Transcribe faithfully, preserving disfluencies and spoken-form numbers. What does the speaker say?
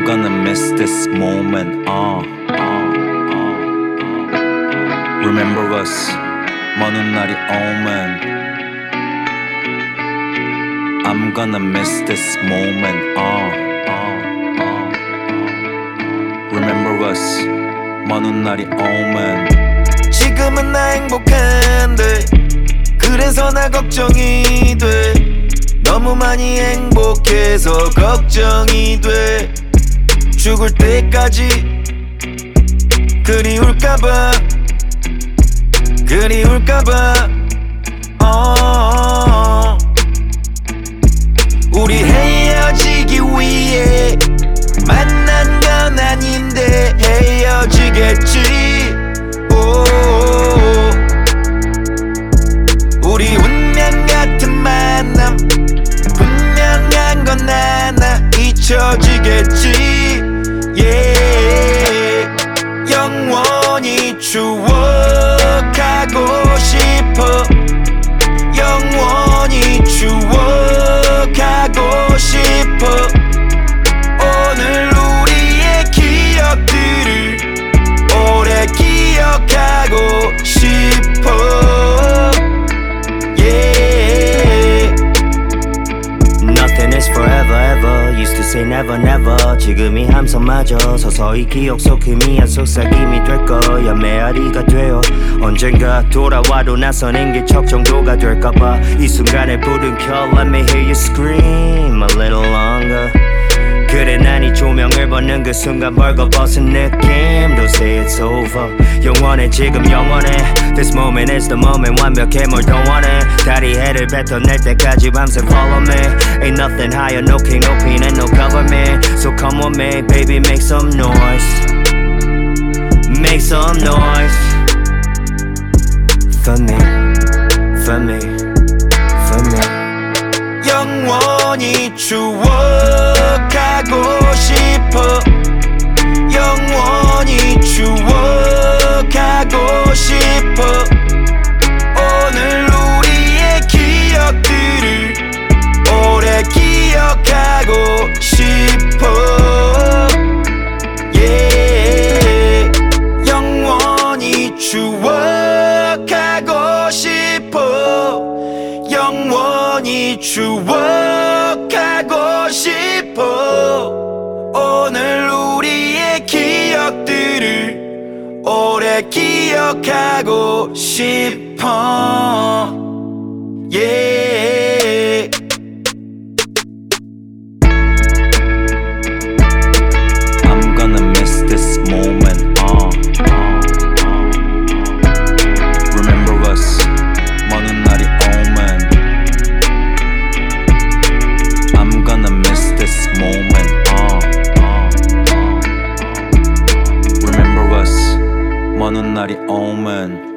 gonna miss this moment. Uh, uh, uh. Remember us. 먼 훗날이 오면 I'm gonna miss this moment. Uh, uh, uh. Remember us. 먼 훗날이 오면 지금은 나 행복한데 그래서 나 걱정이 돼. 너무 많이 행복해서 걱정이 돼. 죽을 때까지 그리울까봐 그리울까봐 oh. 우리 헤어지기 위해 만난 건 아닌데 헤어지겠지. oh. 우리 운명 같은 만남 분명한 건 하나 잊혀지겠지. yeah. 영원히 추억하고 싶어. 영원히 추억하고 싶어. 오늘 우리의 기억들을 오래 기억하고 싶어. yeah. Nothing is forever ever used to say never never. 지금이 함성마저 서서히 기억 속 희미한 속삭임이 될 거야. 메아리가 되어 언젠가 돌아와도 나서는 게 척 정도가 될까봐 이 순간에 불은 켜. Let me hear you scream a little longer. 그래 난 이 조명을 벗는 그 순간 벌거벗은 느낌. Don't say it's over. 영원해 지금 영원해. This moment is the moment. 완벽해 뭘 더 원해. 다리 해를 뱉어낼 때까지 밤새 follow me. Ain't nothing higher, no king, no queen and no government. So come on me, baby, make some noise. Make some noise. For me, for me, for me. 영원히 추억하고 싶어. 영원히 추억하고 싶어. 오늘 우리의 기억들을 오래 기억하고 싶어. yeah. 영원히 추억하고 싶어. 영원히 추억하고 싶어. 오늘 우리의 기억들을 오래 기억하고 싶어. yeah. I'm gonna miss this moment. Uh, uh, uh. Remember us. 먼 훗날이 오면 I'm gonna miss this moment. Uh, uh, uh. Remember us. 먼 훗날이 오면